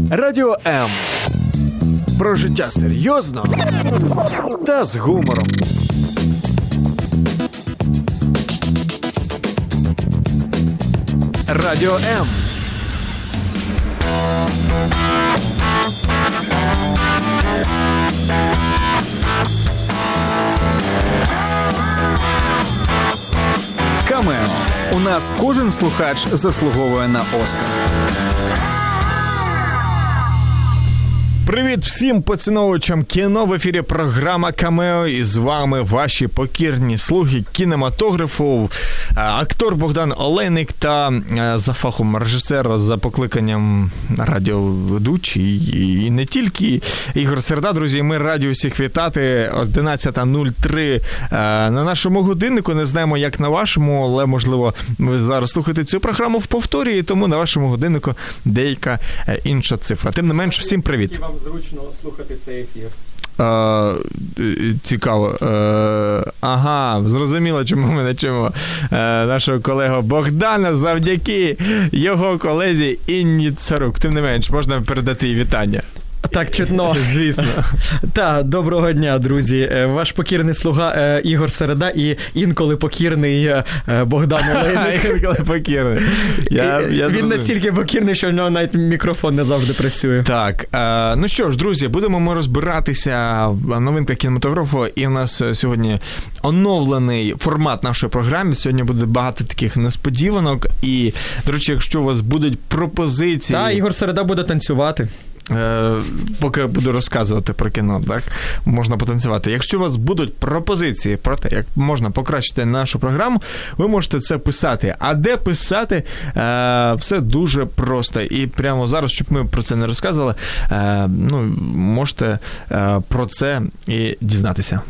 Радіо М. Про життя серйозно та з гумором. Радіо М. Камео. У нас кожен слухач заслуговує на Оскар. Привіт всім поціновувачам кіно. В ефірі програма «Камео» і з вами ваші покірні слуги кінематографу, актор Богдан Олейник та за фахом режисер, за покликанням радіоведучий і не тільки Ігор Середа. Друзі, ми раді усіх вітати. 11:03 на нашому годиннику. Не знаємо, як на вашому, але, можливо, ви зараз слухаєте цю програму в повторі, і тому на вашому годиннику деяка інша цифра. Тим не менш, всім привіт. Зручно слухати цей ефір. Цікаво. Ага, зрозуміло, чому ми не чуємо нашого колегу Богдана завдяки його колезі Інні Царук. Тим не менш, можна передати їй вітання. Так, чутно. Звісно. Так, доброго дня, друзі. Ваш покірний слуга Ігор Середа і інколи покірний Богдан Олейник. Інколи покірний. Він настільки покірний, що в нього навіть мікрофон не завжди працює. Так, ну що ж, друзі, будемо ми розбиратися в новинках кінематографу, і в нас сьогодні оновлений формат нашої програми. Сьогодні буде багато таких несподіванок, і, до речі, якщо у вас будуть пропозиції... Так, Ігор Середа буде танцювати. Поки буду розказувати про кіно, так, можна потанцювати. Якщо у вас будуть пропозиції про те, як можна покращити нашу програму, ви можете це писати. А де писати? Все дуже просто. І прямо зараз, щоб ми про це не розказували, можете про це і дізнатися.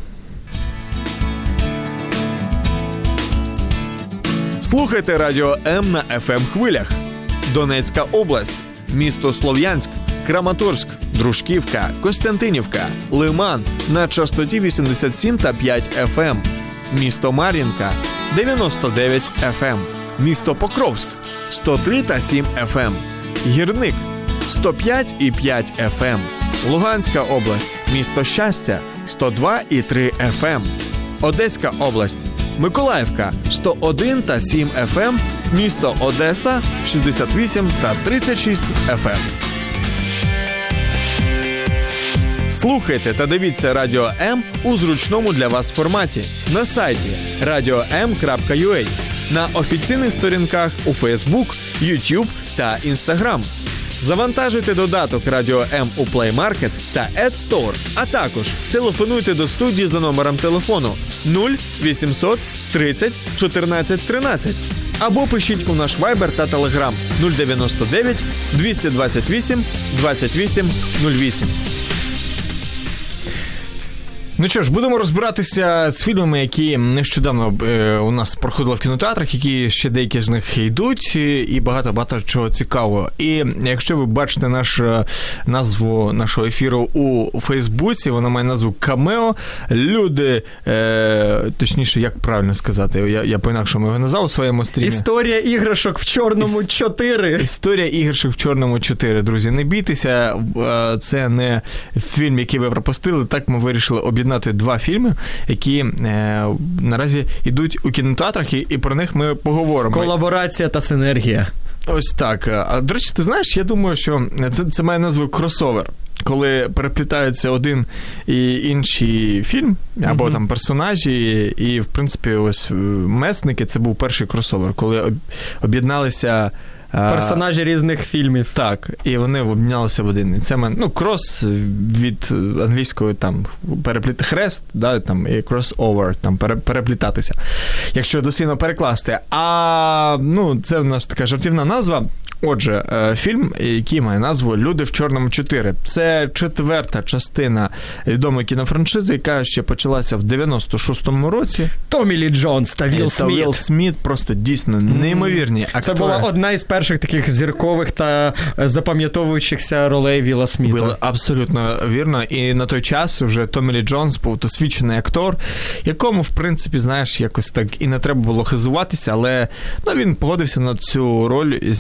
Слухайте Радіо М на FM-хвилях. Донецька область, місто Слов'янськ, Краматорськ, Дружківка, Костянтинівка, Лиман на частоті 87,5 FM. Місто Мар'їнка 99 FM. Місто Покровськ 103,7 FM. Гірник 105,5 FM. Луганська область, місто Щастя 102,3 FM. Одеська область, Миколаївка 101,7 FM. Місто Одеса 68,36 FM. Слухайте та дивіться Радіо М у зручному для вас форматі на сайті radio.m.ua, на офіційних сторінках у Facebook, YouTube та Instagram. Завантажуйте додаток Радіо М у Play Market та App Store, а також телефонуйте до студії за номером телефону 0800 30 14 13 або пишіть у наш Viber та Telegram 099 228 28 08. Ну що ж, будемо розбиратися з фільмами, які нещодавно у нас проходили в кінотеатрах, які ще деякі з них йдуть, і багато чого цікавого. І якщо ви бачите назву нашого ефіру у Фейсбуці, вона має назву «Камео». Люди, точніше, як правильно сказати, я по-інакшому його назвав у своєму стрімі. Історія іграшок в чорному 4. Історія іграшок в чорному 4, друзі. Не бійтеся, це не фільм, який ви пропустили. Так ми вирішили об'єднати два фільми, які наразі йдуть у кінотеатрах, і про них ми поговоримо. Колаборація та синергія. Ось так. А, до речі, ти знаєш, я думаю, що це має назву кросовер. Коли переплітаються один і інший фільм, або там персонажі, і, в принципі, ось «Месники» – це був перший кросовер, коли об'єдналися персонажі різних фільмів. Так, і вони обмінялися в один. І це крос від англійської там хрест, да, там і crossover, там переплітатися. Якщо дослівно перекласти. А це в нас така жартівна назва. Отже, фільм, який має назву «Люди в чорному 4». Це 4-та частина відомої кінофраншизи, яка ще почалася в 96-му році. Томі Лі Джонс та Вілл Сміт. Вілл Сміт просто дійсно неймовірні актори. Це була одна із перших таких зіркових та запам'ятовуючихся ролей Вілла Сміта. Було абсолютно вірно. І на той час вже Томі Лі Джонс був досвідчений актор, якому, в принципі, знаєш, якось так і не треба було хизуватися, але він погодився на цю роль і знявся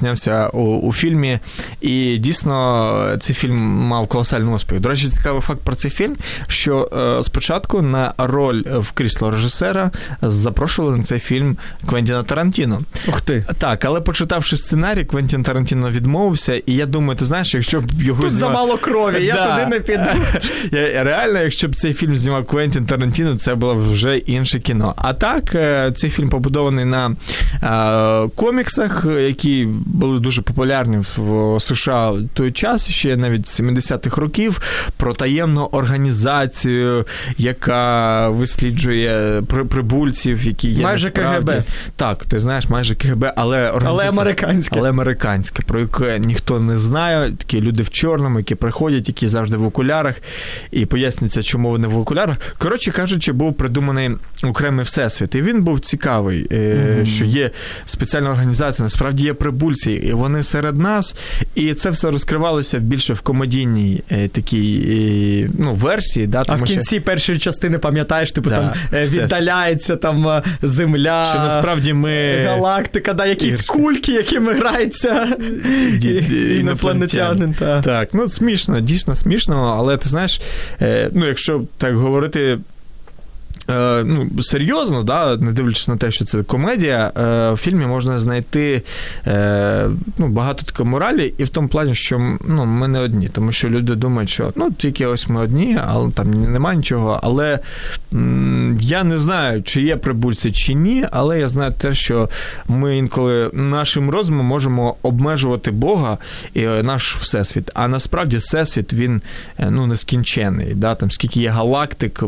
у фільмі, і дійсно цей фільм мав колосальний успіх. До речі, цікавий факт про цей фільм, що спочатку на роль в крісло режисера запрошували на цей фільм Квентіна Тарантіно. Ух ти. Так, але почитавши сценарій, Квентін Тарантіно відмовився, і я думаю, ти знаєш, якщо б його тут замало крові, я туди не піду. Реально, якщо б цей фільм знімав Квентін Тарантіно, це було б вже інше кіно. А так, цей фільм побудований на коміксах, які були дуже популярні в США в той час, ще навіть 70-х років, про таємну організацію, яка висліджує прибульців, які є майже насправді... КГБ. Так, ти знаєш, майже КГБ, але американське, про яке ніхто не знає, такі люди в чорному, які приходять, які завжди в окулярах, і пояснюється, чому вони в окулярах. Коротше кажучи, був придуманий окремий всесвіт, і він був цікавий, що є спеціальна організація, насправді є прибульці, і вони серед нас, і це все розкривалося більше в комедійній такій, версії. Да, тому а в кінці першої частини, пам'ятаєш, там віддаляється там Земля, що насправді ми... галактика, якісь кульки, якими грається інопланетянин. Так, смішно, дійсно смішно, але ти знаєш, якщо так говорити серйозно, да, не дивлячись на те, що це комедія, в фільмі можна знайти багато такої моралі, і в тому плані, що ми не одні, тому що люди думають, що тільки ось ми одні, але там немає нічого, але я не знаю, чи є прибульці, чи ні, але я знаю те, що ми інколи нашим розумом можемо обмежувати Бога і наш всесвіт, а насправді всесвіт, він нескінчений, да, там скільки є галактик,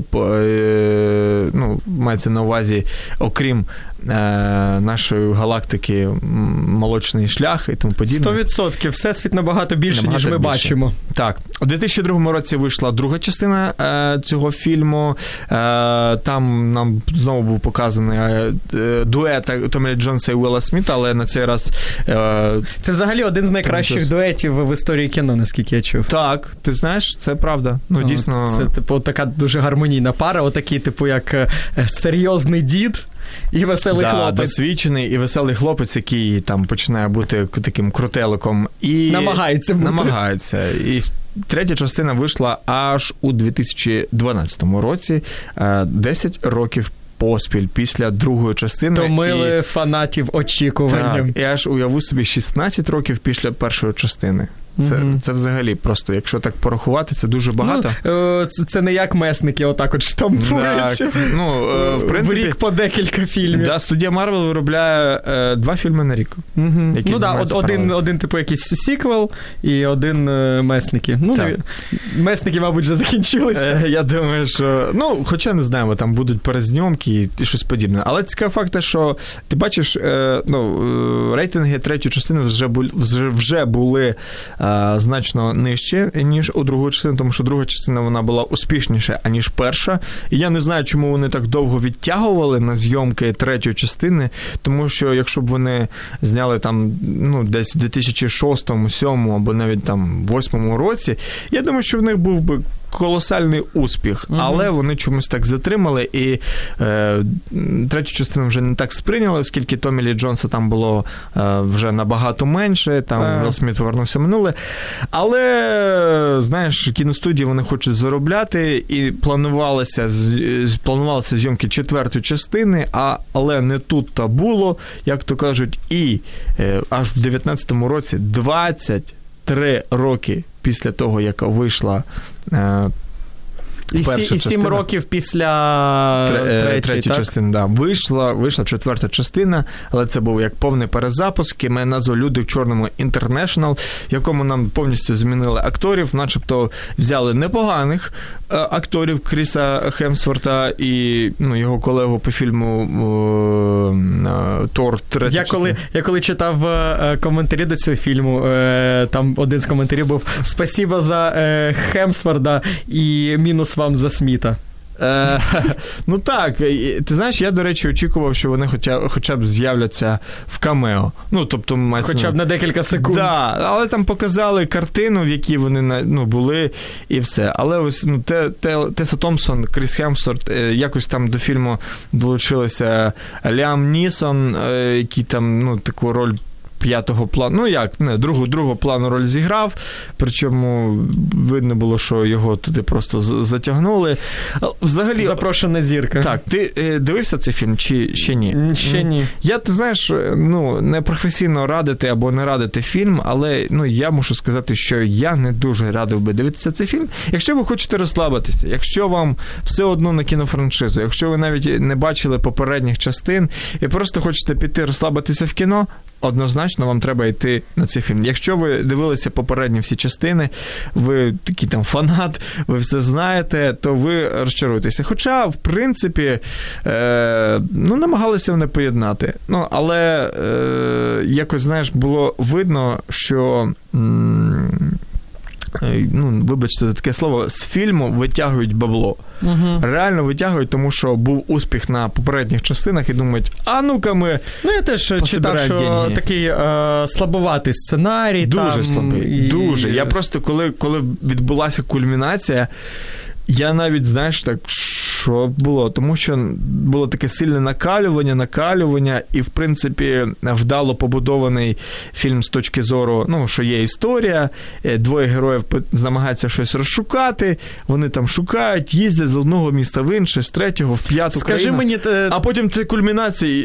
мається на увазі, окрім нашої галактики, молочний шлях і тому подібне. 100%. Всесвіт набагато більше, ніж ми бачимо. Так. У 2002 році вийшла друга частина цього фільму. Там нам знову був показаний дует Томі Лі Джонса і Уілла Сміта, але на цей раз... Це взагалі один з найкращих дуетів в історії кіно, наскільки я чув. Так, ти знаєш, це правда. Дійсно... Це, така дуже гармонійна пара, отакий, як серйозний дід і веселий хлопець. Досвідчений і веселий хлопець, який там починає бути таким крутеликом. І намагається бути. Намагається. І третя частина вийшла аж у 2012 році, 10 років поспіль після другої частини. Томили фанатів очікуванням. Так, і аж уяви собі 16 років після першої частини. Це взагалі просто, якщо так порахувати, це дуже багато. Це не як месники отак от штампуються. В принципі, в рік по декілька фільмів. Да, студія Марвел виробляє 2 фільми на рік. Один типу якийсь сіквел і один месники. Месники, мабуть, вже закінчилися. Я думаю, що... хоча не знаємо, там будуть перезнімки і щось подібне. Але цікавий факт, що ти бачиш, рейтинги третьої частини вже були значно нижче, ніж у другої частини, тому що друга частина, вона була успішніша, аніж перша. І я не знаю, чому вони так довго відтягували на зйомки третьої частини, тому що якщо б вони зняли там, десь в 2006, 2007 або навіть там 2008 році, я думаю, що в них був би колосальний успіх, але вони чомусь так затримали, і третю частину вже не так сприйняли, оскільки Томі Лі Джонса там було вже набагато менше, там Вілл Сміт повернувся в минуле. Але, знаєш, кіностудії вони хочуть заробляти, і планувалися зйомки четвертої частини, але не тут-то було, як то кажуть, і аж в 19-му році 23 роки після того, як вийшла перша частина. 7 років після третьої частини, да. Вийшла четверта частина, але це був як повний перезапуск, який має назву «Люди в чорному International», в якому нам повністю змінили акторів, начебто взяли непоганих акторів Кріса Хемсворта і його колегу по фільму «Тор» третя частина. Я коли читав коментарі до цього фільму, там один з коментарів був «Спасибо за Хемсворта і мінус вам за Сміта». Так, ти знаєш, я, до речі, очікував, що вони хоча б з'являться в камео. Тобто, хоча б на декілька секунд. Да, але там показали картину, в якій вони були, і все. Але ось Теса Томпсон, Кріс Хемсворт, якось там до фільму долучилися Ліам Нісон, який там таку роль п'ятого плану, ну як, не, другого плану роль зіграв, причому видно було, що його туди просто затягнули. Взагалі... Запрошена зірка. Так, ти дивився цей фільм чи ще ні? Ще ні. Я, ти знаєш, не професійно радити або не радити фільм, але, я мушу сказати, що я не дуже радив би дивитися цей фільм. Якщо ви хочете розслабитися, якщо вам все одно на кінофраншизу, якщо ви навіть не бачили попередніх частин і просто хочете піти розслабитися в кіно, однозначно вам треба йти на цей фільм. Якщо ви дивилися попередні всі частини, ви такий там фанат, ви все знаєте, то ви розчаруєтеся. Хоча, в принципі, намагалися вони поєднати. Але якось, знаєш, було видно, що... вибачте за таке слово, з фільму витягують бабло. Угу. Реально витягують, тому що був успіх на попередніх частинах і думають, а ну-ка ми я теж читав, що деньги. Такий слабоватий сценарій. Дуже слабий, дуже. Я просто, коли відбулася кульмінація, я навіть, знаєш, так, що було? Тому що було таке сильне накалювання, і, в принципі, вдало побудований фільм з точки зору, що є історія, двоє героїв намагаються щось розшукати, вони там шукають, їздять з одного міста в інше, з третього в п'яту країну. А потім це кульмінація,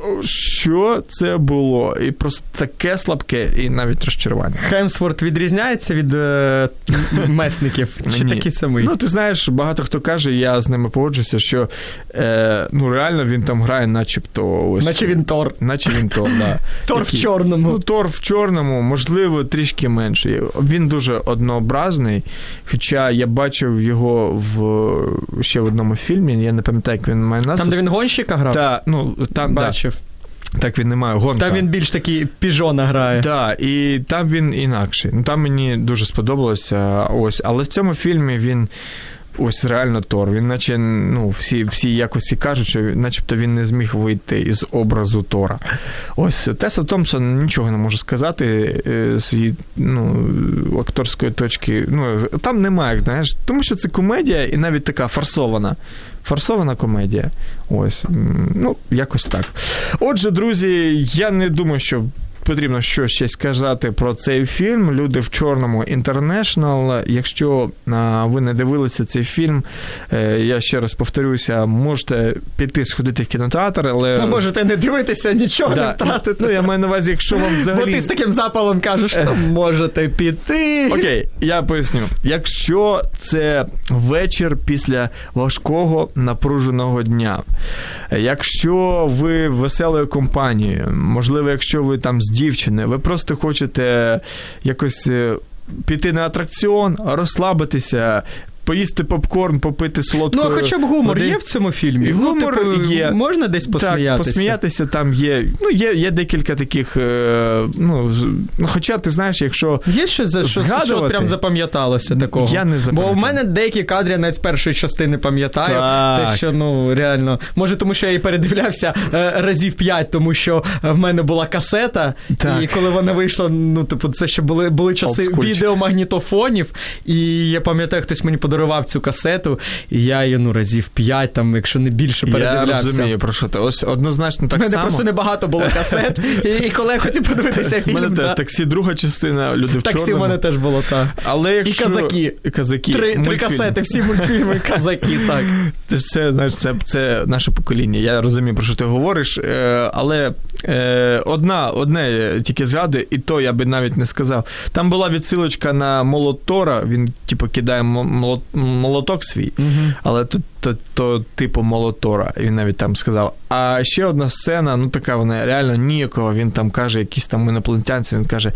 що це було? І просто таке слабке, і навіть розчарування. Хемсворт відрізняється від месників? Чи такий самий? Ти знаєш, багато хто каже, я з ними погоджуся, що реально він там грає начебто ось... Наче він Тор. Наче він Тор, да. Тор в чорному. Тор в чорному, можливо, трішки менший. Він дуже однообразний, хоча я бачив його ще в одному фільмі, я не пам'ятаю, як він має назву. Там, де він гонщика грав? Там бачив. Так він не має гонка. Там він більш такий піжона грає. Так, і там він інакший. Там мені дуже сподобалося. Але в цьому фільмі він ось реально Тор. Він наче, всі якось і кажуть, що начебто він не зміг вийти із образу Тора. Ось Теса Томпсон нічого не може сказати з її, акторської точки. Там немає, знаєш, тому що це комедія і навіть така форсована комедія. Ось, якось так. Отже, друзі, я не думаю, що потрібно щось ще сказати про цей фільм «Люди в чорному. Інтернешнл». Якщо ви не дивилися цей фільм, я ще раз повторюся, можете піти сходити в кінотеатр, але... можете не дивитися, нічого не втратити. Я маю на увазі, якщо вам взагалі... Бо ти з таким запалом кажеш, що можете піти. Окей, я поясню. Якщо це вечір після важкого напруженого дня, якщо ви веселою компанією, можливо, якщо ви там з дівчиною, ви просто хочете якось піти на атракціон, розслабитися, поїсти попкорн, попити солодкої води. Хоча б гумор є в цьому фільмі? І гумор є. Можна десь посміятися? Так, посміятися там є. Є декілька таких, хоча, ти знаєш, якщо є щось, що прям запам'яталося такого? Я не запам'ятав. Бо в мене деякі кадри навіть з першої частини пам'ятаю. Так. Те, що, реально, може, тому що я і передивлявся разів 5, тому що в мене була касета, так. І коли вона вийшла, це ще були часи відеомагнітофонів, і я пам'ятаю, хтось мені подарував цю касету, і я її, разів 5, там, якщо не більше, передивлявся. Я розумію, про що ти. Ось однозначно так само. У мене просто небагато було касет, і коли я хотів подивитися фільм. У мене таксі друга частина, «Люди в чорному». Таксі в мене теж було, так. Але якщо... І казаки. Три касети, всі мультфільми, казаки, так. Це, знаєш, це наше покоління. Я розумію, про що ти говориш, але одне тільки згадую, і то я би навіть не сказав. Там була відсилочка на молот Тора, він, кидає молоток свій, але то типу молот Тора, він навіть там сказав. А ще одна сцена, така вона реально ніякого, він там каже, якісь там інопланетянці, він каже,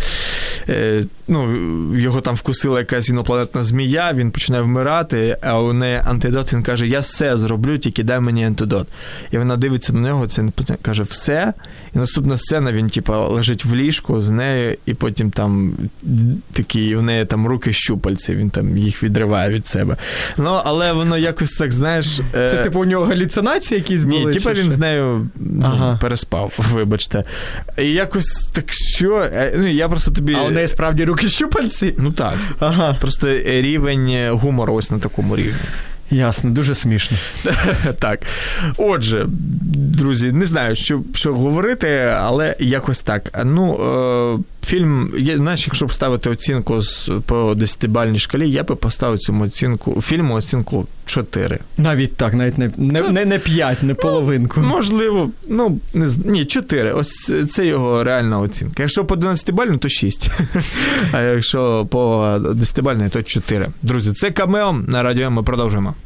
його там вкусила якась інопланетна змія, він починає вмирати, а у неї антидот, він каже, я все зроблю, тільки дай мені антидот. І вона дивиться на нього, це каже, все, і наступна сцена, він лежить в ліжку з нею, і потім там такі, у неї там руки щупальці, він там їх відриває від себе. Але воно якось так, знаєш... Це у нього галюцинації якісь були? Ні, він з нею переспав, вибачте. І якось так що... я просто тобі... А у неї справді руки щупальці? Так. Просто рівень гумору ось на такому рівні. Ясно, дуже смішно. Так. Отже, друзі, не знаю, що говорити, але якось так. Ну, фільм, знаєш, якщо б ставити оцінку по 10-бальній шкалі, я би поставив цьому фільму оцінку 4. Навіть так, навіть не 5, не половинку. Можливо, 4. Ось це його реальна оцінка. Якщо по 12-бальній, то 6. А якщо по 10-бальній, то 4. Друзі, це Камео на Радіо М. Ми продовжуємо.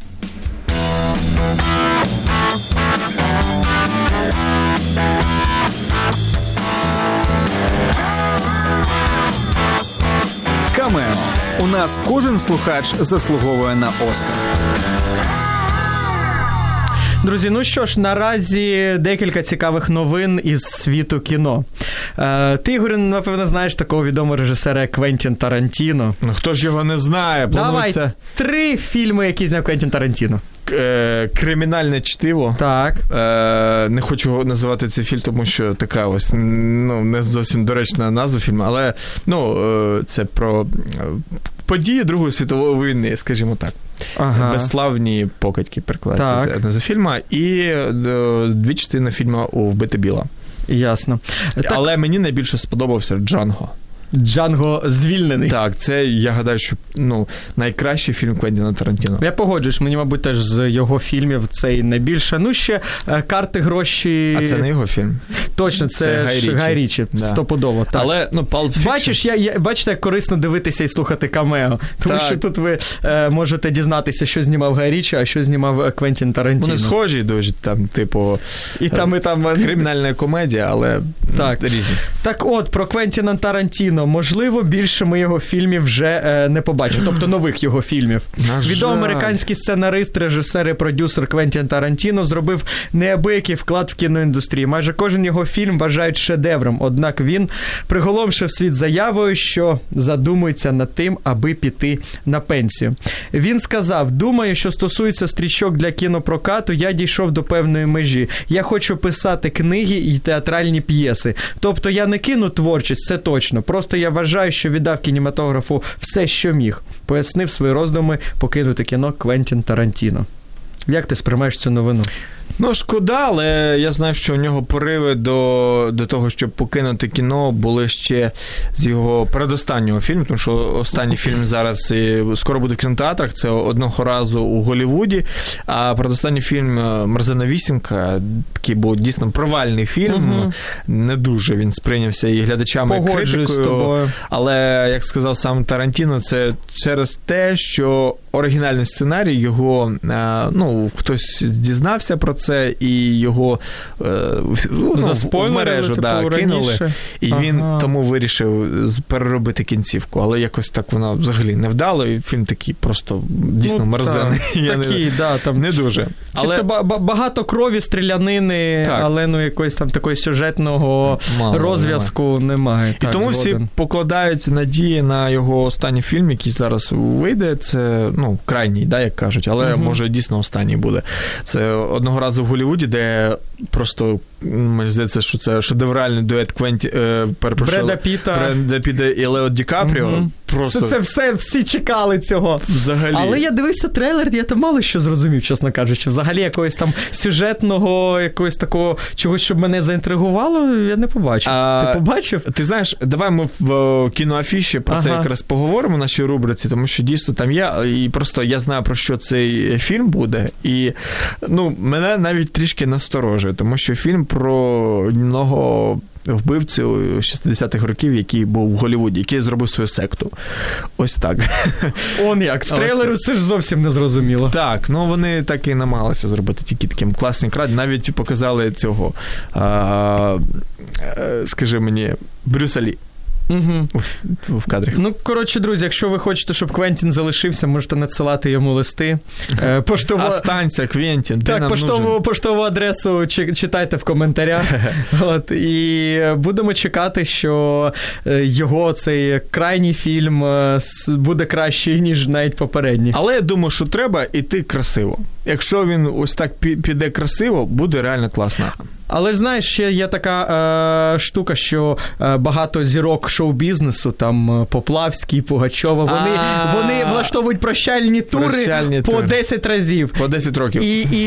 Камео. У нас кожен слухач заслуговує на Оскар. Друзі, ну що ж, наразі декілька цікавих новин із світу кіно. Ти, Ігор, напевно, знаєш такого відомого режисера Квентін Тарантіно. Ну, хто ж його не знає? Давай, 3 фільми, які зняв Квентін Тарантіно. Кримінальне чтиво. Так. Не хочу називати цей фільм, тому що така ось, не зовсім доречна назва фільму, але, це про події Другої світової війни, скажімо так. Ага. Безславні покидьки перекладається назва фільму. І 2 частини фільму у «Вбити Біла». Ясно. Але мені найбільше сподобався «Джанго». Джанго звільнений. Так, це, я гадаю, що найкращий фільм Квентіна Тарантіно. Я погоджуюсь, мені, мабуть, теж з його фільмів цей найбільше. Ну, ще «Карти, гроші». А це не його фільм? Точно, це Гай Річі. Стопудово. Так. Але, Pulp Fiction... Бачиш, бачите, як корисно дивитися і слухати Камео. Тому що тут ви можете дізнатися, що знімав Гай Річі, а що знімав Квентін Тарантіно. Вони схожі дуже, там, типу... І там кримінальна комедія, але різні. Так от, про Квентіна Тарантіно. Можливо, більше ми його фільмів вже не побачимо. Тобто нових його фільмів. Відомий американський сценарист, режисер і продюсер Квентін Тарантіно зробив неабиякий вклад в кіноіндустрію. Майже кожен його фільм вважають шедевром. Однак він приголомшив світ заявою, що задумується над тим, аби піти на пенсію. Він сказав: «Думаю, що стосується стрічок для кінопрокату, я дійшов до певної межі. Я хочу писати книги і театральні п'єси. Тобто я не кину творчість, це точно. Просто я вважаю, що віддав кінематографу все, що міг», пояснив свої роздуми покинути кіно Квентін Тарантіно. Як ти сприймаєш цю новину? Шкода, але я знаю, що у нього пориви до того, щоб покинути кіно, були ще з його передостаннього фільму, тому що останній фільм зараз скоро буде в кінотеатрах, це «Одного разу у Голлівуді», а передостанній фільм «Мерзена вісімка», такий був дійсно провальний фільм, не дуже він сприйнявся і глядачами, і критикою, але, як сказав сам Тарантіно, це через те, що оригінальний сценарій, його, хтось дізнався про це, і його в мережу кинули, і він тому вирішив переробити кінцівку, але якось так вона взагалі не вдало, і фільм такий просто дійсно мерзений. Не дуже. Чисто багато крові, стрілянини, але якогось там такого сюжетного розв'язку немає. І тому всі покладають надії на його останній фільм, який зараз вийде, це, крайній, як кажуть, але може дійсно останній буде. Це «Одного разу в Голлівуді», де просто, мені здається, що це шедевральний дует Бреда Піта і Лео Ді Капріо. Просто... Це всі чекали цього. Взагалі. Але я дивився трейлер, я там мало що зрозумів, чесно кажучи. Взагалі якогось там сюжетного, якогось такого чогось, щоб мене заінтригувало, я не побачив. Ти побачив? Ти знаєш, давай ми в кіноафіші про це якраз поговоримо в нашій рубриці, тому що дійсно там є, і просто я знаю, про що цей фільм буде, і мене навіть трішки насторожує, тому що фільм про одного вбивцю 60-х років, який був в Голлівуді, який зробив свою секту. Ось так. Он як. З трейлеру це ж зовсім не зрозуміло. Так, вони так і намагалися зробити тільки таким класним краді. Навіть показали цього, скажи мені, Брюса Лі. В кадрі. Коротше, друзі, якщо ви хочете, щоб Квентін залишився, можете надсилати йому листи. Останься, Квентін, ти нам нужен. Поштову адресу читайте в коментарях. І будемо чекати, що його цей крайній фільм буде кращий, ніж навіть попередній. Але я думаю, що треба іти красиво. якщо він ось так піде красиво, буде реально класно. Але ж, знаєш, ще є така штука, що багато зірок шоу-бізнесу, там Поплавський, Пугачова, вони влаштовують прощальні тури по 10 разів. По 10 років.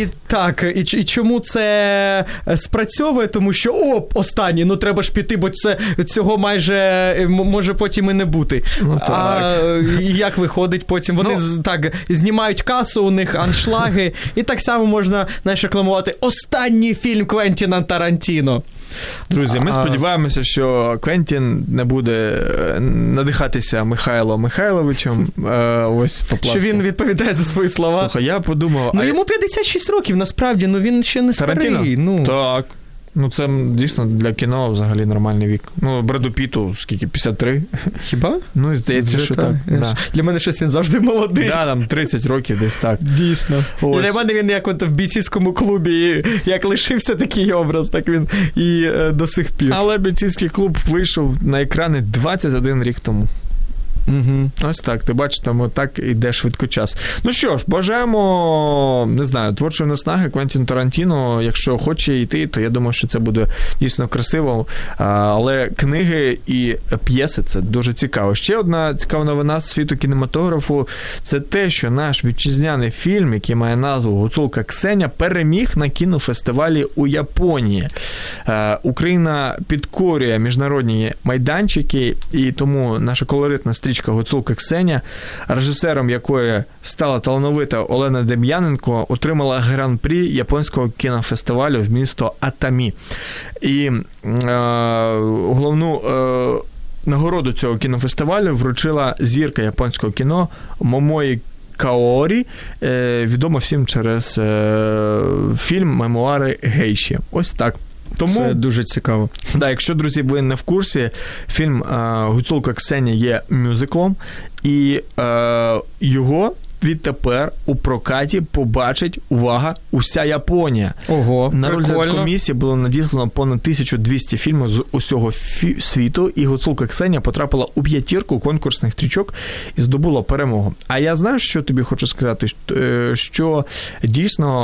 І чому це спрацьовує? Тому що, останній, треба ж піти, бо цього майже може потім і не бути. А як виходить потім? Вони так знімають касу, у них аншлаги, і так само можна, знаєш, рекламувати останній фільм Квентіна Тарантіно. Друзі, ми сподіваємося, що Квентін не буде надихатися Михайлом Михайловичем. Ось що він відповідає за свої слова. Слухай, я подумав... йому 56 років, насправді, він ще не старий. Так. Це дійсно для кіно взагалі нормальний вік. Бреду Пітту, скільки, 53? Хіба? Здається, що так. Да. Для мене щось він завжди молодий. Да, там 30 років десь так. Дійсно. Ось. Для мене він як в бійцівському клубі, як лишився такий образ, так він і до сих пір. Але бійцівський клуб вийшов на екрани 21 рік тому. Угу. Ось так, ти бачиш, там отак іде швидко час. Ну що ж, бажаємо, не знаю, творчої наснаги Квентіну Тарантіно. Якщо хоче йти, то я думаю, що це буде дійсно красиво. Але книги і п'єси – це дуже цікаво. Ще одна цікава новина з світу кінематографу – це те, що наш вітчизняний фільм, який має назву «Гуцулка Ксеня», переміг на кінофестивалі у Японії. Україна підкорює міжнародні майданчики, і тому наша колоритна стрічка «Гуцулка Ксеня», режисером якої стала талановита Олена Дем'яненко, отримала гран-прі японського кінофестивалю в місто Атамі. І головну нагороду цього кінофестивалю вручила зірка японського кіно Момої Каорі, відома всім через фільм «Мемуари гейші». Ось так. Тому це дуже цікаво. Да, якщо, друзі, ви не в курсі, фільм «Гуцулка Ксеня» є мюзиклом, і його відтепер у прокаті побачить, увага, уся Японія. Ого, на розгляд комісії було надіслано понад 1200 фільмів з усього світу, і «Гуцулка Ксеня» потрапила у 5 конкурсних стрічок і здобула перемогу. А я знаю, що тобі хочу сказати, що дійсно,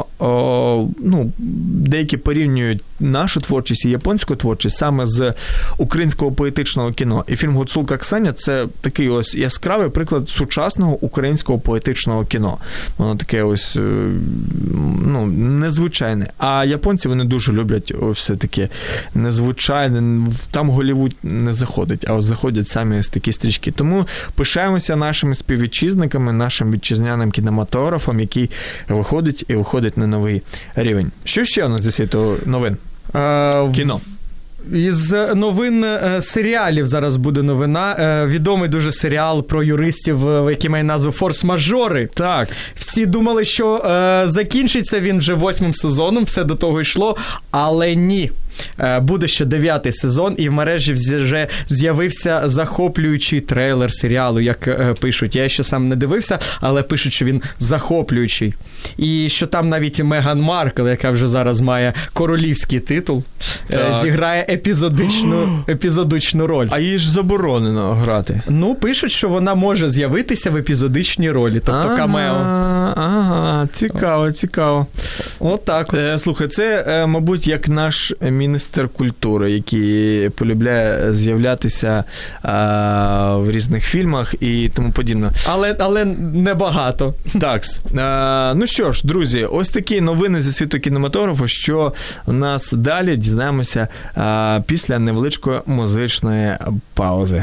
деякі порівнюють нашу творчість і японську творчість саме з українського поетичного кіно. І фільм «Гуцулка Ксеня» – це такий ось яскравий приклад сучасного українського поетичного кіно. Воно таке ось, незвичайне. А японці, вони дуже люблять все таке незвичайне. Там Голлівуд не заходить, а ось заходять самі ось такі стрічки. Тому пишаємося нашими співвітчизниками, нашим вітчизняним кінематографом, який виходить на новий рівень. Що ще у нас зі світу новин? Кіно. Із новин серіалів зараз буде новина. Відомий дуже серіал про юристів, який має назву «Форс-мажори». Так. Всі думали, що закінчиться він вже 8-м сезоном, все до того йшло, але ні. Буде ще 9-й сезон, і в мережі вже з'явився захоплюючий трейлер серіалу, як пишуть. Я ще сам не дивився, але пишуть, що він захоплюючий. І що там навіть Меган Маркл, яка вже зараз має королівський титул, зіграє епізодичну роль. А їй ж заборонено грати. Пишуть, що вона може з'явитися в епізодичній ролі, тобто камео. Ага, цікаво. Отак. Слухай, це, мабуть, як наш міністр культури, який полюбляє з'являтися в різних фільмах і тому подібне. Але небагато. Так. Ну що ж, друзі, ось такі новини зі світу кінематографу, що у нас далі дізнаємося після невеличкої музичної паузи.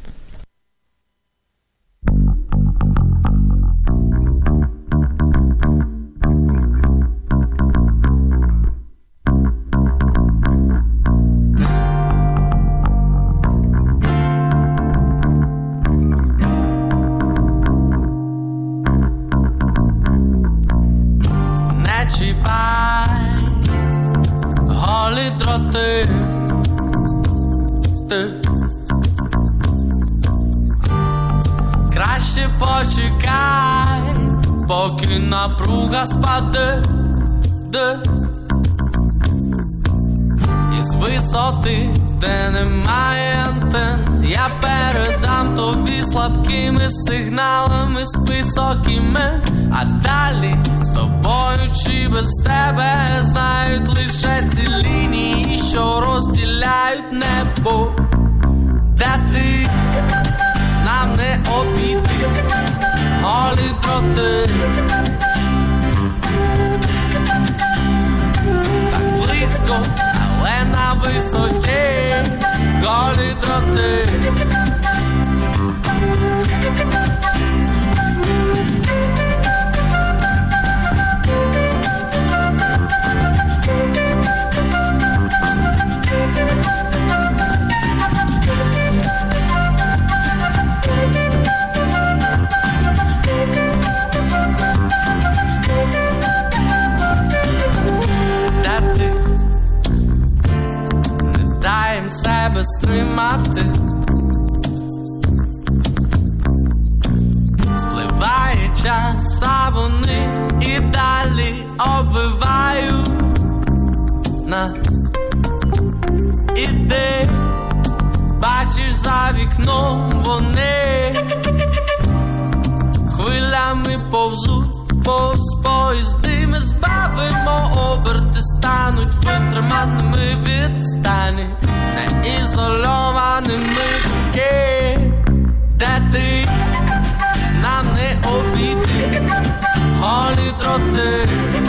Краще почекай, поки напруга спаде, із висоти, де немає антен, я передам тобі нові слабкими сигналами списокими, а далі з тобою чи без тебе знають лише ці лінії, що розділяють небо. Де ти? Нам не обійти голі дроти. Так близько, але на висоті голі дроти. Себе стримати, спливає час, а вони і далі оббивають нас. Іди, бачиш за вікном вони хвилями повзуть, повз поїзди. Ми збавимо оберти, стануть витриманими відстані, не ізольованими руки. Де ти? Нам не обійти голі дроти.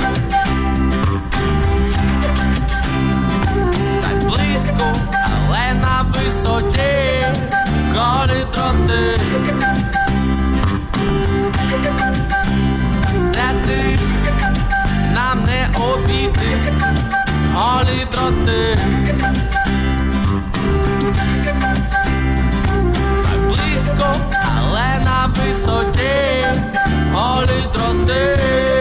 Так близько, але на висоті голі дроти. Де ти? Нам не обійти голі дроти. Так близько, але на висоті голі дроти.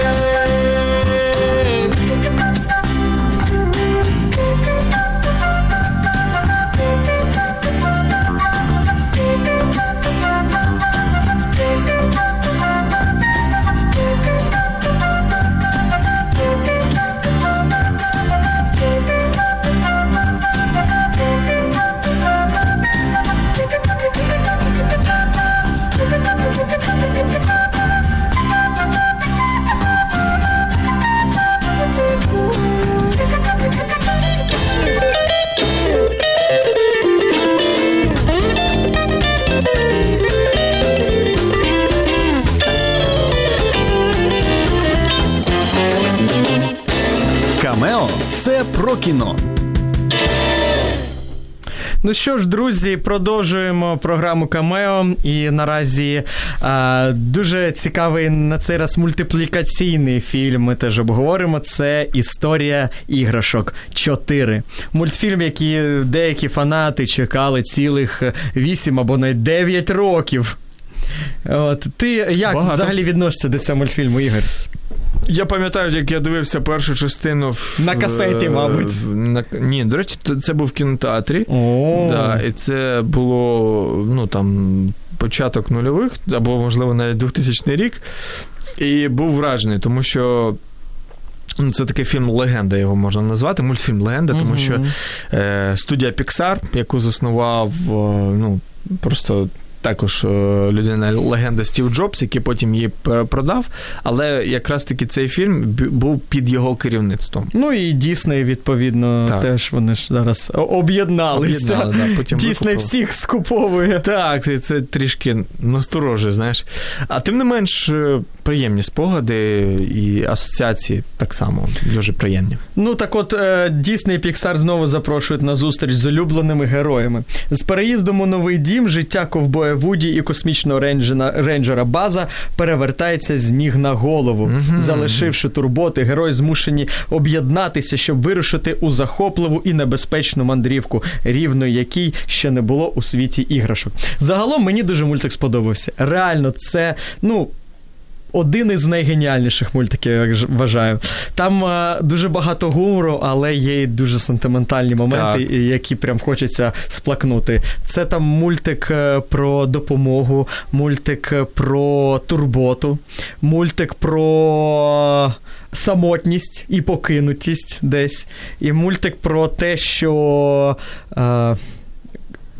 Камео – це про кіно. Ну що ж, друзі, продовжуємо програму «Камео». І наразі дуже цікавий на цей раз мультиплікаційний фільм ми теж обговоримо. Це «Історія іграшок 4». Мультфільм, який деякі фанати чекали цілих 8 або навіть 9 років. От, ти як взагалі відносишся до цього мультфільму, Ігор? Я пам'ятаю, як я дивився першу частину на касеті, мабуть. Ні, до речі, це був в кінотеатрі. Да, і це було, ну, там, початок нульових, або, можливо, навіть 2000 рік. І був вражений, тому що це такий фільм-легенда, його можна назвати, мультфільм «Легенда», тому що студія Pixar, яку заснував, ну, просто також людина-легенда Стів Джобс, який потім її продав, але якраз таки цей фільм був під його керівництвом. Ну і Дісней, відповідно, так. Теж вони ж зараз об'єдналися. Да, Дісней всіх скуповує. Так, це трішки насторожує, знаєш. А тим не менш, приємні спогади і асоціації так само дуже приємні. Ну так от, Дісней і Pixar знову запрошують на зустріч з улюбленими героями. З переїздом у новий дім життя ковбоя Вуді і космічного рейнджера База перевертається з ніг на голову. Залишивши турботи, герої змушені об'єднатися, щоб вирушити у захопливу і небезпечну мандрівку, рівної якій ще не було у світі іграшок. Загалом мені дуже мультик сподобався. Реально, це, один із найгеніальніших мультиків, я вважаю. Там дуже багато гумору, але є і дуже сентиментальні моменти, так, які прям хочеться сплакнути. Це там мультик про допомогу, мультик про турботу, мультик про самотність і покинутість десь, і мультик про те, що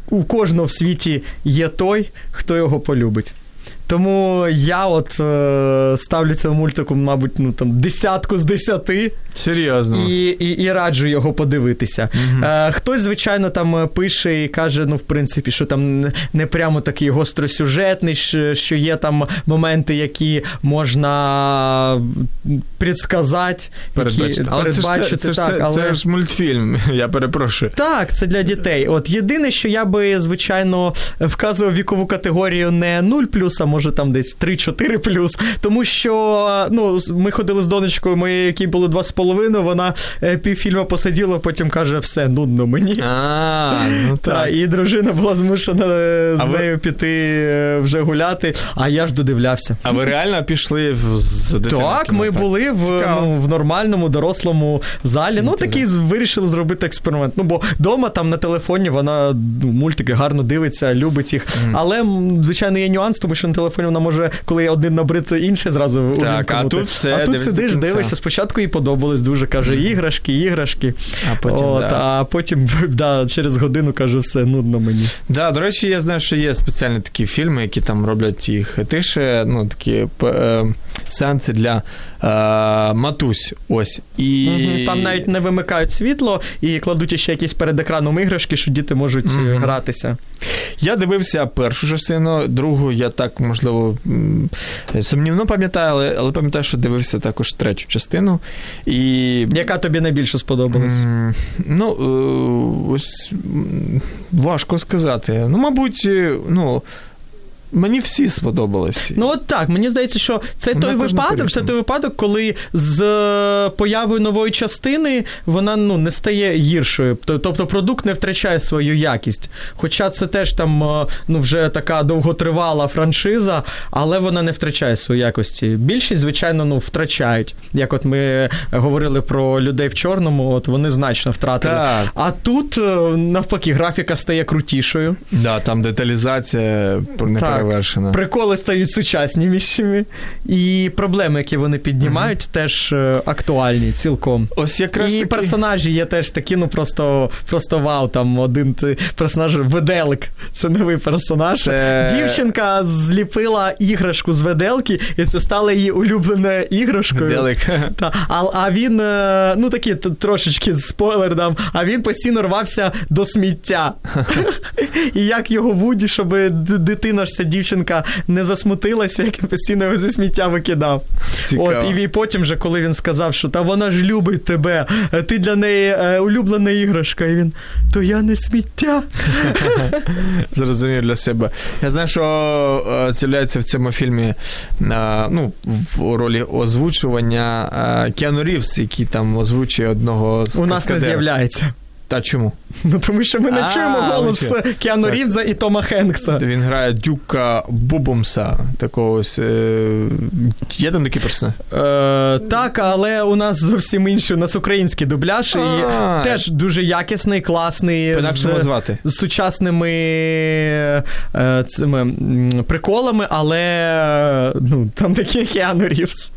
у кожного в світі є той, хто його полюбить. Тому я ставлю цьому мультику, мабуть, 10 з 10. Серйозно. І раджу його подивитися. Хтось, звичайно, там пише і каже, в принципі, що там не прямо такий гостросюжетний, що є там моменти, які можна предсказати, передбачити. Це ж мультфільм, я перепрошую. Так, це для дітей. Єдине, що я би, звичайно, вказував вікову категорію не 0+, а може там десь 3-4+, тому що, ми ходили з донечкою моєю, якій було 2,5, вона півфільму посиділа, потім каже, все, нудно мені. Так. І дружина була змушена з нею піти вже гуляти, а я ж додивлявся. А ви реально пішли з дитиною? Так, ми були в нормальному, дорослому залі. Такий вирішили зробити експеримент. Бо вдома там на телефоні вона мультики гарно дивиться, любить їх. Але, звичайно, є нюанс, тому що на телефоні вона може, коли є один набрид, інше зразу увімкнути. А тут все, а тут сидиш, дивишся. Спочатку їй подобалось дуже, каже, іграшки. А потім, через годину, каже, все, нудно мені. Да, до речі, я знаю, що є спеціальні такі фільми, які там роблять їх тише, такі сеанси для матусь. Ось. Там навіть не вимикають світло і кладуть ще якісь перед екраном іграшки, що діти можуть гратися. Я дивився першу частину, другу я так, можливо, сумнівно пам'ятаю, але пам'ятаю, що дивився також третю частину. Яка тобі найбільше сподобалась? Ось важко сказати. Мабуть, мені всі сподобалися. Так, мені здається, що це той випадок, коли з появою нової частини вона не стає гіршою. Тобто продукт не втрачає свою якість. Хоча це теж там вже така довготривала франшиза, але вона не втрачає свою якості. Більшість, звичайно, втрачають. Як ми говорили про людей в чорному, вони значно втратили. Так. А тут, навпаки, графіка стає крутішою. Да, там деталізація не перевершена. Приколи стають сучаснішими, і проблеми, які вони піднімають, теж актуальні цілком. Ось якраз і персонажі є теж такі, просто вау, там один персонаж Веделик, це новий персонаж. Дівчинка зліпила іграшку з Веделки, і це стало її улюбленою іграшкою. Веделик. А він, такий трошечки спойлер дам, а він постійно рвався до сміття. І як його Вуді, щоб дитина ж ця дівчинка не засмутилася, як він постійно його зі сміття викидав. І потім же, коли він сказав, що та вона ж любить тебе, ти для неї улюблена іграшка, і він, то я не сміття. Зрозумів для себе. Я знаю, що з'являється в цьому фільмі в ролі озвучування Кіану Рівз, який там озвучує одного з каскадерів. У нас не з'являється. Та чому? Тому що ми не чуємо голос Кіану Рівза і Тома Хенкса. Він грає Дюка Бубумса, такого ось... Є там такий персонаж? Так, але у нас зовсім інший, у нас український дубляж, і теж дуже якісний, класний, з сучасними цими приколами, але там такий Кіану Рівз.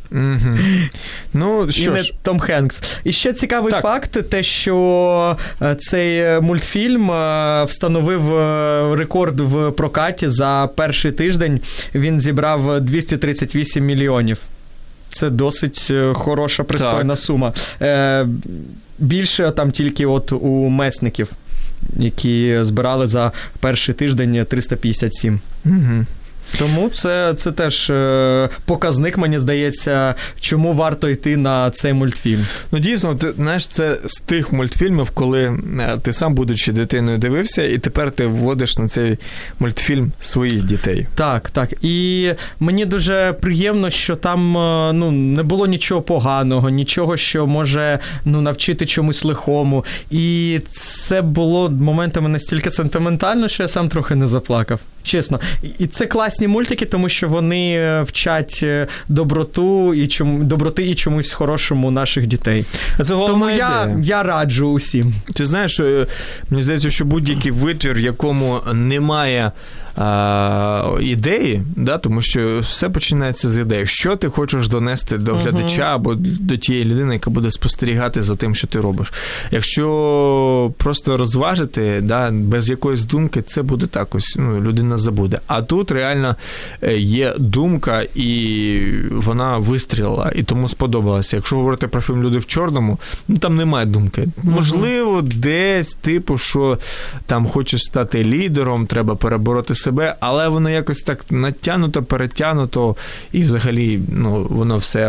І не Том Хенкс. І ще цікавий факт, те, що цей мультфільм встановив рекорд в прокаті за перший тиждень. Він зібрав 238 мільйонів. Це досить хороша, пристойна сума. Більше там тільки у месників, які збирали за перший тиждень 357. Тому це теж показник, мені здається, чому варто йти на цей мультфільм. Дійсно, ти знаєш, це з тих мультфільмів, коли ти сам, будучи дитиною, дивився, і тепер ти вводиш на цей мультфільм своїх дітей. Так. І мені дуже приємно, що там не було нічого поганого, нічого, що може навчити чомусь лихому. І це було моментами настільки сентиментально, що я сам трохи не заплакав. Чесно. І це класні мультики, тому що вони вчать доброти і чомусь хорошому наших дітей. Тому я раджу усім. Ти знаєш, мені здається, що будь-який витвір, в якому немає ідеї, да, тому що все починається з ідеї. Що ти хочеш донести до глядача або до тієї людини, яка буде спостерігати за тим, що ти робиш. Якщо просто розважити, да, без якоїсь думки, це буде так ось, людина забуде. А тут реально є думка, і вона вистрілила, і тому сподобалася. Якщо говорити про фільм «Люди в чорному», там немає думки. Можливо, десь, типу, що там хочеш стати лідером, треба перебороти себе, але воно якось так натягнуто, перетягнуто, і взагалі, воно все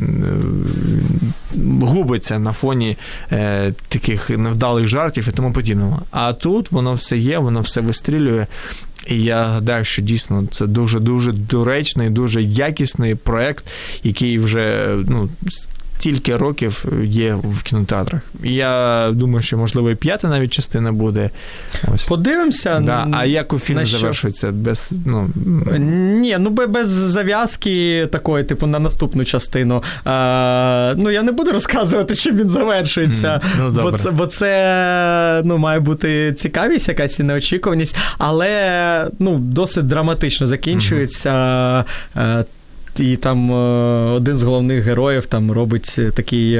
губиться на фоні таких невдалих жартів і тому подібного. А тут воно все є, воно все вистрілює. І я гадаю, що дійсно це дуже-дуже доречний, дуже якісний проект, який вже, стільки років є в кінотеатрах. Я думаю, що, можливо, і 5-та навіть частина буде. Ось. Подивимося. Да. А як у фільм завершується? Без, Ні, без зав'язки такої, типу, на наступну частину. Я не буду розказувати, чим він завершується. Бо це має бути цікавість, якась і неочікуваність, але досить драматично закінчується. І там один з головних героїв там робить такий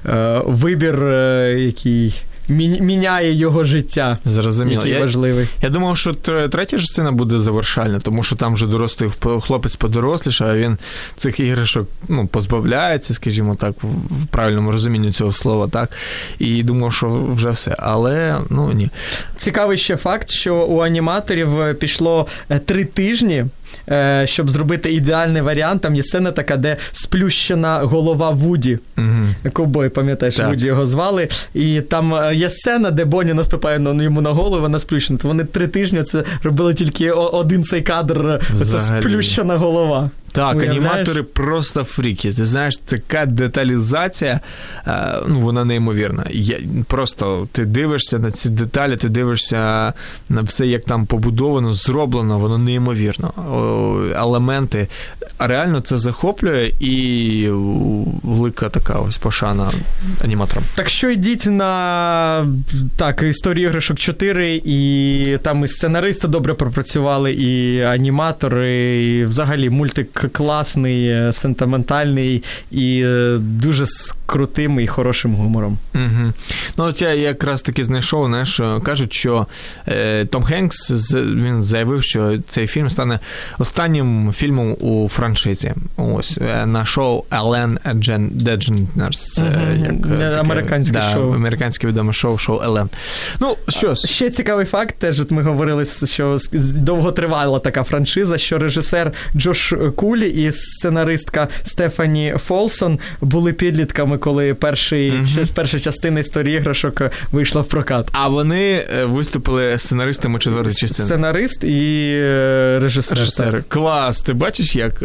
вибір, який міняє його життя. Зрозуміло. Який важливий. Я думав, що 3-та частина буде завершальна, тому що там вже дорослий хлопець подорослішав, а він цих іграшок позбавляється, скажімо так, в правильному розумінні цього слова, так? І думав, що вже все. Але, ні. Цікавий ще факт, що у аніматорів пішло 3 тижні, щоб зробити ідеальний варіант. Там є сцена така, де сплющена голова Вуді. Ковбой, пам'ятаєш, так. Вуді його звали. І там є сцена, де Бонні наступає йому на голову, вона сплющена. То вони 3 тижні це робили тільки один цей кадр, це сплющена голова. Так, уявляєш? Аніматори просто фріки. Ти знаєш, така деталізація, вона неймовірна. Просто ти дивишся на ці деталі, ти дивишся на все, як там побудовано, зроблено, воно неймовірно. Елементи. А реально це захоплює, і велика така ось пошана аніматорам. Так що йдіть на «Історію іграшок 4», і там і сценаристи добре пропрацювали, і аніматори, і взагалі мультик класний, сентиментальний і дуже з крутим і хорошим гумором. Угу. От я якраз таки знайшов, знаєш, кажуть, що Том Хенкс, він заявив, що цей фільм стане останнім фільмом у франшизі. Ось, на шоу Ellen DeGeneres. Це як американське шоу. Американське відоме шоу Ellen. Що ж. Ще цікавий факт, теж от ми говорили, що довго тривала така франшиза, що режисер Джош Кулі і сценаристка Стефані Фолсон були підлітками, коли перша частина «Історії іграшок» вийшла в прокат. А вони виступили сценаристами 4-ї частини. Сценарист і режисер. Клас! Ти бачиш, як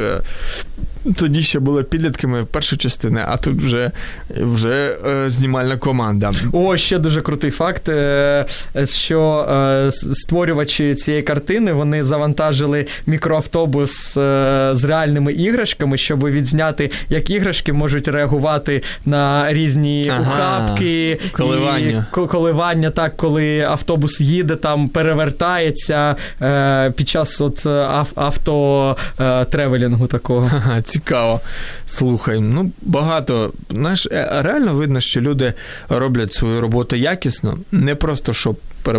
тоді ще були підлітками першої частини, а тут вже знімальна команда. Ще дуже крутий факт, що створювачі цієї картини, вони завантажили мікроавтобус з реальними іграшками, щоб відзняти, як іграшки можуть реагувати на різні ухабки, коливання, так, коли автобус їде, там перевертається під час автотревелінгу такого. Цікаво. Слухай, багато. Знаєш, реально видно, що люди роблять свою роботу якісно, не просто, щоб,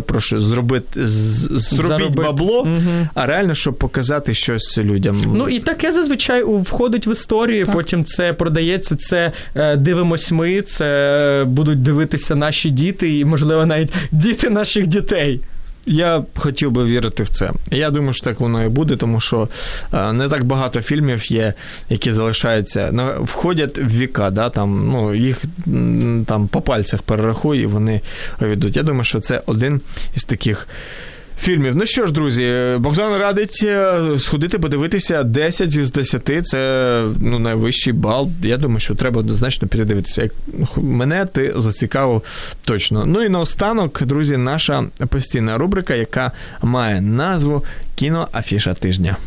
зробіть бабло, а реально, щоб показати щось людям. І таке зазвичай входить в історію, так. Потім це продається, це дивимось ми, це будуть дивитися наші діти і, можливо, навіть діти наших дітей. Я хотів би вірити в це. Я думаю, що так воно і буде, тому що не так багато фільмів є, які залишаються, входять в віка, да, там, їх там по пальцях перерахуй, і вони йдуть. Я думаю, що це один із таких фільмів. Ну що ж, друзі, Богдан радить сходити, подивитися 10 з 10. Це найвищий бал. Я думаю, що треба однозначно передивитися. Як мене ти зацікавив точно. І наостанок, друзі, наша постійна рубрика, яка має назву «Кіноафіша тижня».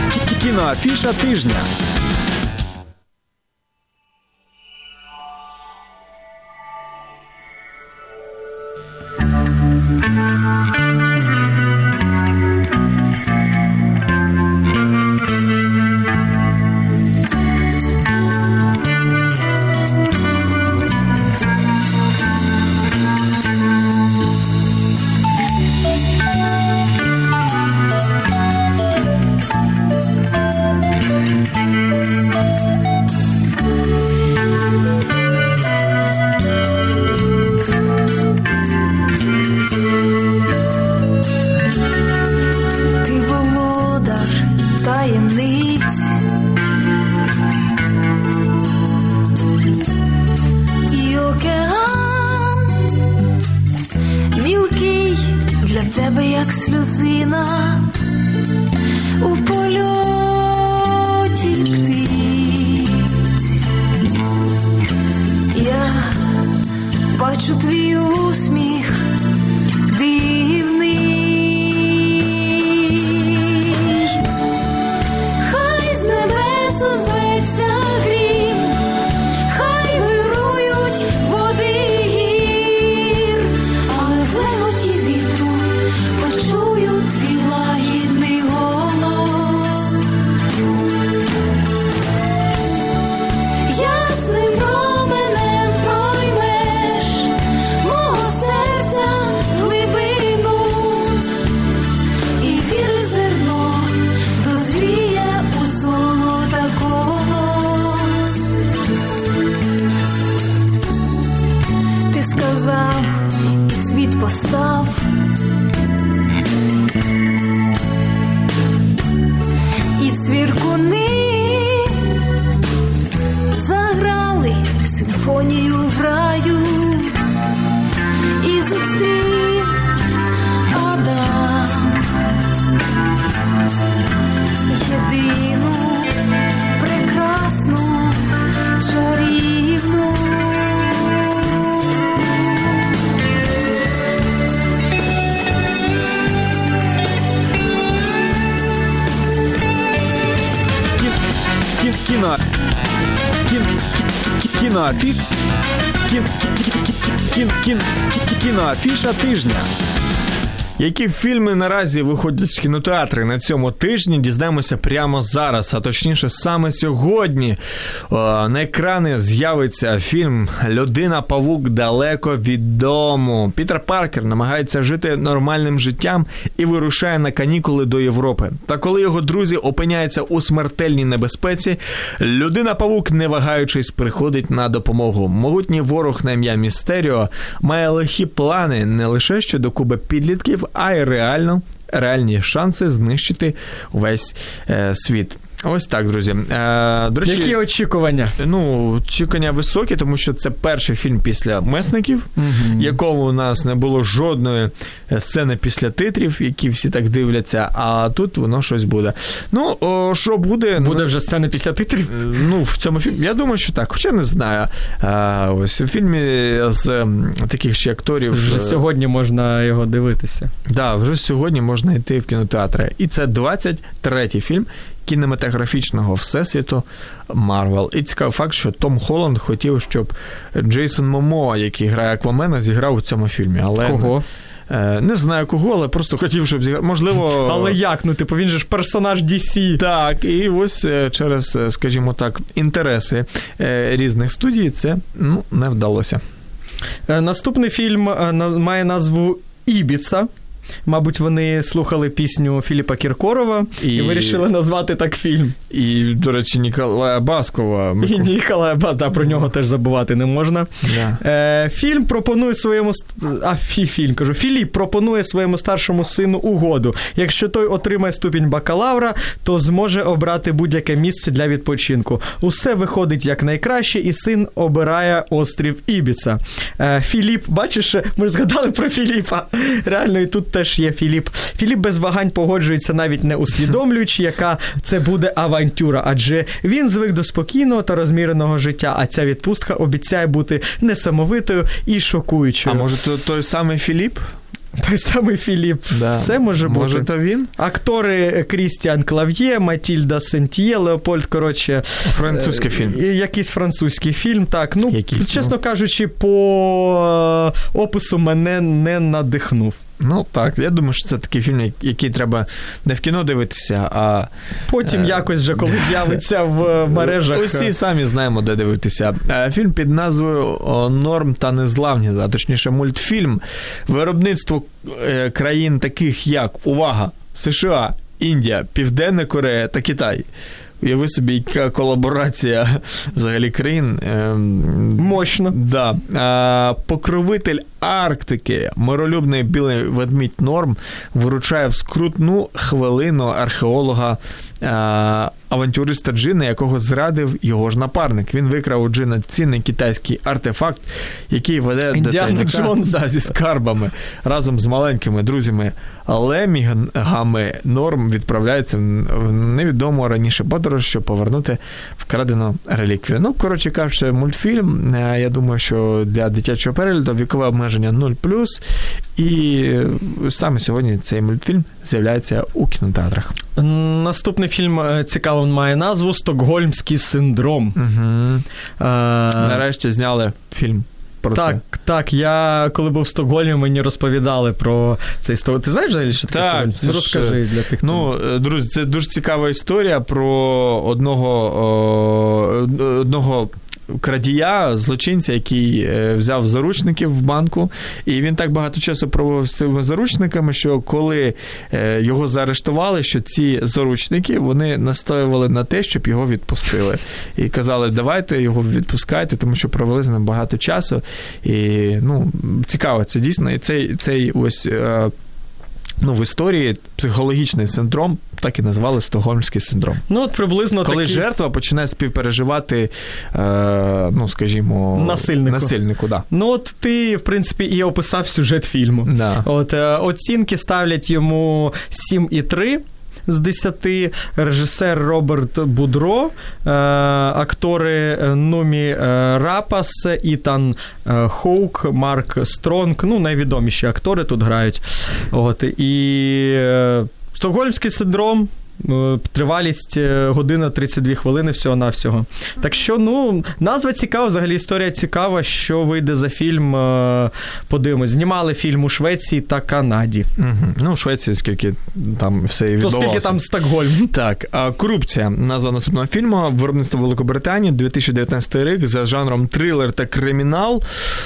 Кіноафіша тижня. як сльозина у польоті птиць. Я бачу твій усміх дивний. Хай з небес озветься грім, хай вирують води гір, але в леготі вітру почую твій лагідний голос. Ясним променем проймеш мого серця глибину, і віри зерно дозріє у золота колос. Ти сказав, і світ постав, і цвіркуни заграли симфонію в раю, і зустрів Адам єдину, прекрасну, чарівну. Кіноафіша тижня. Які фільми наразі виходять в кінотеатри на цьому тижні, дізнаємося прямо зараз, а точніше саме сьогодні. На екрани з'явиться фільм «Людина-павук далеко від дому». Пітер Паркер намагається жити нормальним життям і вирушає на канікули до Європи. Та коли його друзі опиняються у смертельній небезпеці, Людина-павук, не вагаючись, приходить на допомогу. Могутній ворог на ім'я Містеріо має лихі плани не лише щодо куби підлітків, а й реальні шанси знищити весь світ. Ось так, друзі. До речі, які очікування? Очікування високі, тому що це перший фільм після «Месників», якому у нас не було жодної сцени після титрів, які всі так дивляться, а тут воно щось буде. Що буде? Буде вже сцена після титрів? В цьому фільмі, я думаю, що так, хоча не знаю. Ось у фільмі з таких ще акторів... Вже сьогодні можна його дивитися. Так, вже сьогодні можна йти в кінотеатри. І це 23-й фільм кінематографічного всесвіту Марвел. І цікавий факт, що Том Холланд хотів, щоб Джейсон Момоа, який грає Аквамена, зіграв у цьому фільмі. Але кого? Не знаю кого, але просто хотів, щоб зіграв. Можливо... Але як? Він же ж персонаж DC. Так, і ось через, скажімо так, інтереси різних студій це, не вдалося. Наступний фільм має назву «Ібіца». Мабуть, вони слухали пісню Філіпа Кіркорова і вирішили назвати так фільм. І, до речі, Ніколая Баскова. І Ніколая Баскова, про нього теж забувати не можна. Yeah. Філіп пропонує своєму старшому сину угоду. Якщо той отримає ступінь бакалавра, то зможе обрати будь-яке місце для відпочинку. Усе виходить як найкраще, і син обирає острів Ібіца. Філіп, бачиш, ми ж згадали про Філіпа. Реально, і тут теж є Філіп. Філіп без вагань погоджується, навіть не усвідомлюючи, яка це буде авантюра, адже він звик до спокійного та розміреного життя, а ця відпустка обіцяє бути несамовитою і шокуючою. А може той самий Філіп? Той самий Філіп. Да. Все може бути. Може, то він? Актори Крістіан Клав'є, Матільда Сентьє, Леопольд, французький фільм. Якийсь французький фільм, так. Чесно кажучи, по опису мене не надихнув. Так, я думаю, що це такий фільм, який треба не в кіно дивитися, а... Потім якось вже, коли з'явиться в мережах. Усі самі знаємо, де дивитися. Фільм під назвою «Норм та незламні», а точніше мультфільм. Виробництво країн таких як, увага, США, Індія, Південна Корея та Китай. Уяви собі, яка колаборація взагалі країн. Мощно. Да. Покровитель Арктики, миролюбний білий ведмідь Норм, виручає в скрутну хвилину археолога авантюриста Джина, якого зрадив його ж напарник. Він викрав у Джина цінний китайський артефакт, який веде до tajника зі скарбами. Разом з маленькими друзями леммінгами Норм відправляється в невідому раніше подорож, щоб повернути вкрадену реліквію. Ну, коротше кажучи, мультфільм, я думаю, що для дитячого перегляду вікове обмеження 0+, і саме сьогодні цей мультфільм з'являється у кінотеатрах. Наступний фільм цікавий має назву «Стокгольмський синдром». Угу. Нарешті зняли фільм. Так, я коли був в Стокгольмі, мені розповідали про цей Стокгольм. Ти знаєш взагалі, що таке Стокгольм? Так, розкажи для тих, хто... друзі, це дуже цікава історія про одного крадія, злочинця, який взяв заручників в банку, і він так багато часу провів з цими заручниками, що коли його заарештували, що ці заручники, вони настоювали на те, щоб його відпустили. І казали, давайте його відпускайте, тому що провели з ним багато часу. І, цікаво, це дійсно. І цей ось... в історії психологічний синдром так і назвали Стокгольмський синдром. От приблизно коли жертва починає співпереживати, скажімо, насильнику. Да. От ти, в принципі, і описав сюжет фільму. Да. Оцінки ставлять йому 7,3 з 10. Режисер Роберт Будро, актори Нумі Рапас, Ітан Хоук, Марк Стронг, найвідоміші актори тут грають. І Стокгольмський синдром, тривалість година 32 хвилини всього-навсього. Так що, назва цікава, взагалі історія цікава, що вийде за фільм, подивимось. Знімали фільм у Швеції та Канаді. У Швеції, оскільки там все і відбувалося. То скільки там Стокгольм. Так, «Корупція» – назва наступного фільму, виробництво Великобританії, 2019 рік, за жанром трилер та кримінал.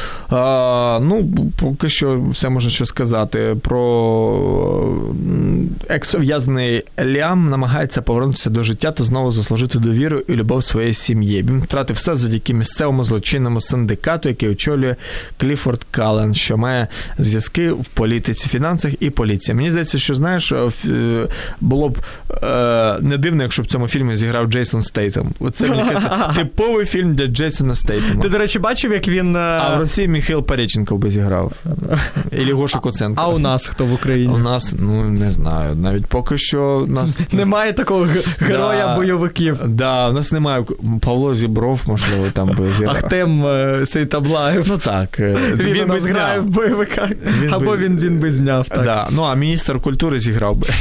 Поки що все можна що сказати. Про екс-ув'язнений Ліам намагається повернутися до життя та знову заслужити довіру і любов своєї сім'ї. Він втратив все завдяки місцевому злочинному синдикату, який очолює Кліфорд Каллен, що має зв'язки в політиці, фінансах і поліції. Мені здається, що, знаєш, було б не дивно, якщо б в цьому фільмі зіграв Джейсон Стейтем. Оце, мені кажеться, типовий фільм для Джейсона Стейтема. Ти, до речі, бачив, як він... А в Росії Михайло Пореченков би зіграв. Ілі Гоша Куценко. А у нас хто в Україні? У нас, не знаю. Навіть поки що... Немає такого героя бойовиків. Да, у нас немає. Павло Зібров, можливо, там би зіграв. Ахтем Сейтаблаєв. Так. Він би зграє в бойовиках. Або він би зняв. Так. Да. А міністр культури зіграв би.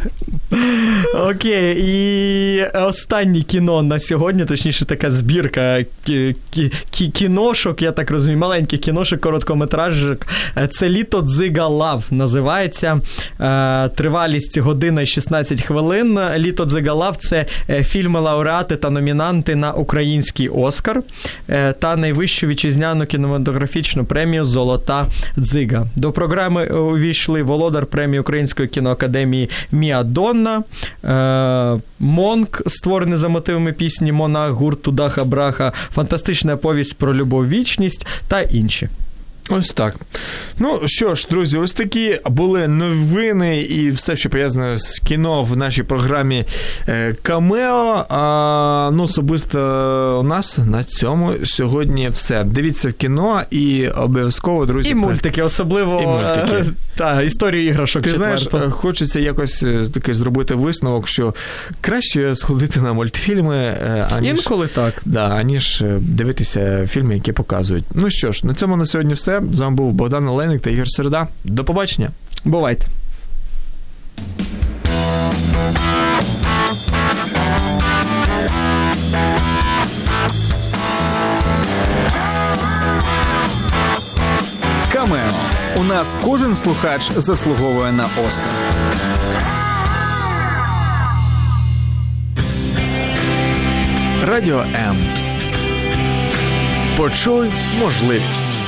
Окей. І останнє кіно на сьогодні, точніше така збірка кіношок, я так розумію, маленьких кіношок, короткометражок. Це «Літо Дзига Лав» називається. Тривалість година і 16 хвилин. «Літо Дзига Лав» – це фільми-лауреати та номінанти на український «Оскар» та найвищу вітчизняну кінематографічну премію «Золота дзига». До програми увійшли володар премії Української кіноакадемії Міа Донна, Монк, створений за мотивами пісні «Монах» гурту Даха Браха, фантастична повість про любов, вічність та інші. Ось так. Що ж, друзі, ось такі були новини і все, що пов'язане з кіно в нашій програмі «Камео». Особисто у нас на цьому сьогодні все. Дивіться в кіно і обов'язково, друзі... І мультики, особливо... І мультики. Історію іграшок. Ти знаєш, хочеться якось таки зробити висновок, що краще сходити на мультфільми, інколи так. Аніж дивитися фільми, які показують. Що ж, на цьому на сьогодні все. З вами був Богдан Олейник та Ігор Середа. До побачення. Бувайте. Камео. У нас кожен слухач заслуговує на Оскар. Радіо М. Почуй можливість.